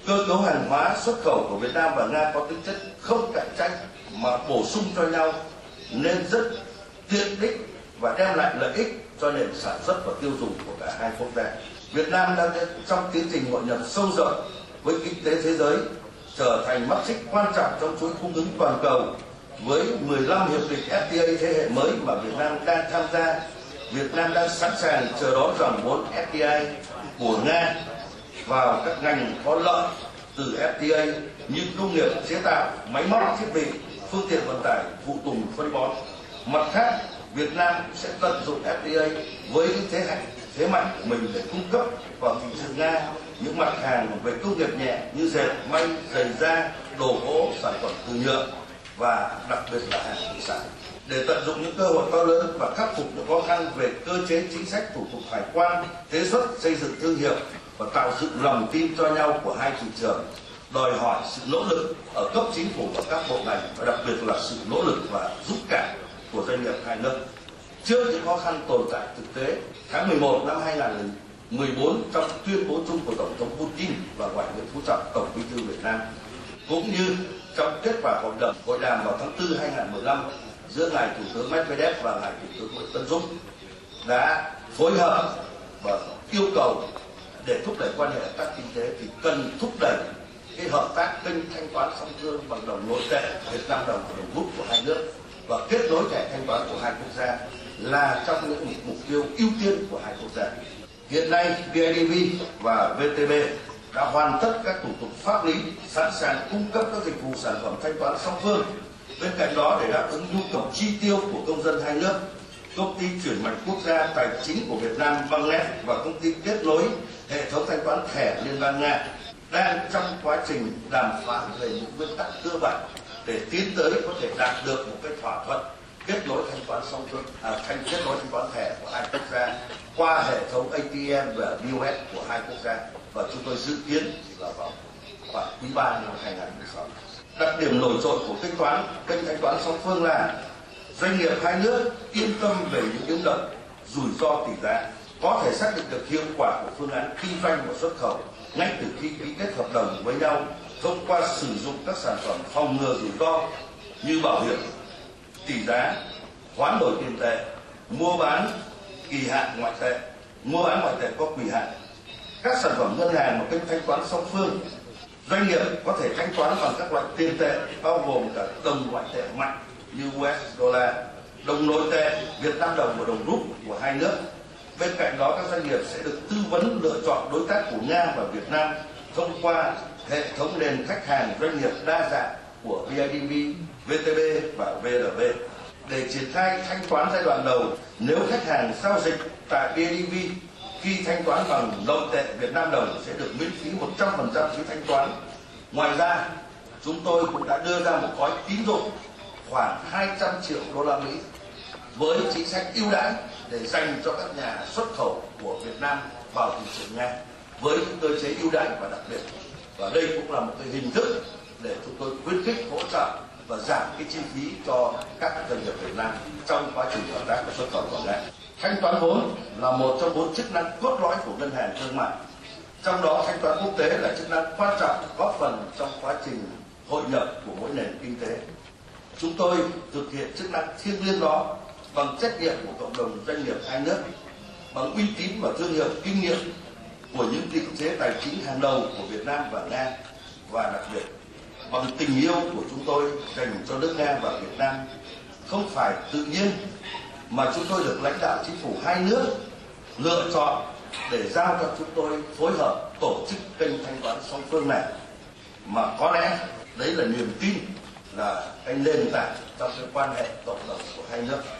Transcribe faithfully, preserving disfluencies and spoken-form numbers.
Cơ cấu hàng hóa xuất khẩu của Việt Nam và Nga có tính chất không cạnh tranh mà bổ sung cho nhau nên rất tiện ích và đem lại lợi ích cho nền sản xuất và tiêu dùng của cả hai quốc gia. Việt Nam đang trong tiến trình hội nhập sâu rộng với kinh tế thế giới, trở thành mắt xích quan trọng trong chuỗi cung ứng toàn cầu. Với mười lăm hiệp định ép tê a thế hệ mới mà Việt Nam đang tham gia, Việt Nam đang sẵn sàng chờ đón dòng vốn ép đê i của Nga vào các ngành có lợi từ ép tê a như công nghiệp chế tạo, máy móc, thiết bị, phương tiện vận tải, phụ tùng, phân bón. Mặt khác, Việt Nam sẽ tận dụng ép đê a với những thế mạnh, thế mạnh của mình để cung cấp vào thị trường Nga những mặt hàng về công nghiệp nhẹ như dệt, may, giày da, đồ gỗ, sản phẩm từ nhựa và đặc biệt là hàng thủy sản. Để tận dụng những cơ hội to lớn và khắc phục những khó khăn về cơ chế chính sách, thủ tục hải quan, thuế xuất, xây dựng thương hiệu và tạo dựng lòng tin cho nhau của hai thị trường, đòi hỏi sự nỗ lực ở cấp chính phủ và các bộ ngành, và đặc biệt là sự nỗ lực và dũng cảm của doanh nghiệp hai nước. Trước những khó khăn tồn tại thực tế, tháng mười một năm hai nghìn không trăm mười bốn trong tuyên bố chung của Tổng thống Putin và Ngoại Nguyễn Phú Trọng, Tổng Bí thư Việt Nam, cũng như trong kết quả hội đàm hội đàm vào tháng tư hai nghìn không trăm mười lăm giữa ngài Thủ tướng Medvedev và ngài Thủ tướng Nguyễn Tân Dũng đã phối hợp và yêu cầu để thúc đẩy quan hệ hợp tác kinh tế thì cần thúc đẩy cái hợp tác kênh thanh toán song phương bằng đồng nội tệ Việt Nam đồng và đồng rúp của hai nước và kết nối thẻ thanh toán của hai quốc gia là trong những mục tiêu ưu tiên của hai quốc gia. Hiện nay, bê i đê bê và vê tê bê đã hoàn tất các thủ tục pháp lý, sẵn sàng cung cấp các dịch vụ sản phẩm thanh toán song phương. Bên cạnh đó, để đáp ứng nhu cầu chi tiêu của công dân hai nước, công ty chuyển mạch quốc gia tài chính của Việt Nam Bangnet và công ty kết nối hệ thống thanh toán thẻ Liên bang Nga đang trong quá trình đàm phán về những nguyên tắc cơ bản để tiến tới có thể đạt được một cái thỏa thuận kết nối thanh toán song phương, à, thanh kết nối thanh toán thẻ của hai quốc gia qua hệ thống a tê em và pê ô ét của hai quốc gia, và chúng tôi dự kiến là vào khoảng quý ba năm hai nghìn không trăm mười sáu. Đặc điểm nổi trội của kênh toán kênh thanh toán song phương là doanh nghiệp hai nước yên tâm về những biến động rủi ro tỷ giá, có thể xác định được hiệu quả của phương án kinh doanh và xuất khẩu ngay từ khi ký kết hợp đồng với nhau thông qua sử dụng các sản phẩm phòng ngừa rủi ro như bảo hiểm, tỷ giá, hoán đổi tiền tệ, mua bán kỳ hạn ngoại tệ, mua bán ngoại tệ có kỳ hạn. Các sản phẩm ngân hàng và kênh thanh toán song phương, doanh nghiệp có thể thanh toán bằng các loại tiền tệ bao gồm cả đồng ngoại tệ mạnh như u ét dollar, đồng nội tệ Việt Nam đồng và đồng rúp của hai nước. Bên cạnh đó, các doanh nghiệp sẽ được tư vấn lựa chọn đối tác của Nga và Việt Nam thông qua hệ thống nền khách hàng doanh nghiệp đa dạng của bê i đê bê, vê tê bê và vê rờ bê. Để triển khai thanh toán giai đoạn đầu, nếu khách hàng giao dịch tại bê i đê bê khi thanh toán bằng nội tệ Việt Nam đồng sẽ được miễn phí một trăm phần trăm phí thanh toán. Ngoài ra, chúng tôi cũng đã đưa ra một gói tín dụng khoảng hai trăm triệu đô la Mỹ với chính sách ưu đãi để dành cho các nhà xuất khẩu của Việt Nam vào thị trường Nga với những cơ chế ưu đãi và đặc biệt. Và đây cũng là một cái hình thức để chúng tôi khuyến khích, hỗ trợ và giảm cái chi phí cho các doanh nghiệp Việt Nam trong quá trình hợp tác và xuất khẩu vào Nga. Thanh toán vốn là một trong bốn chức năng cốt lõi của ngân hàng thương mại. Trong đó, thanh toán quốc tế là chức năng quan trọng góp phần trong quá trình hội nhập của mỗi nền kinh tế. Chúng tôi thực hiện chức năng thiêng liêng đó bằng trách nhiệm của cộng đồng doanh nghiệp hai nước, bằng uy tín và thương hiệu kinh nghiệm của những định chế tài chính hàng đầu của Việt Nam và Nga, và đặc biệt bằng tình yêu của chúng tôi dành cho nước Nga và Việt Nam. Không phải tự nhiên mà chúng tôi được lãnh đạo chính phủ hai nước lựa chọn để giao cho chúng tôi phối hợp tổ chức kênh thanh toán song phương này, mà có lẽ đấy là niềm tin, là cái nền tảng trong cái quan hệ cộng đồng của hai nước.